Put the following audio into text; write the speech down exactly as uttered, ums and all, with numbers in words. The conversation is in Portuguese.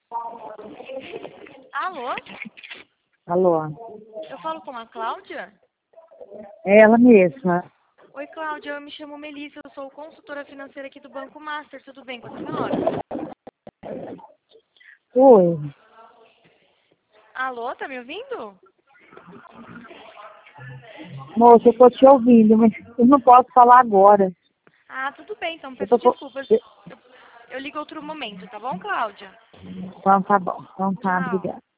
Alô? Alô? Eu falo com a Cláudia? É ela mesma. Oi, Cláudia, eu me chamo Melissa, eu sou consultora financeira aqui do Banco Master, tudo bem com a senhora? Oi. Alô, tá me ouvindo? Moça, eu tô te ouvindo, mas eu não posso falar agora. Ah, tudo bem, então Eu peço tô com... desculpas. eu- Eu, eu ligo outro momento, tá bom, Cláudia? Então tá bom. Então tá, Tchau. obrigada.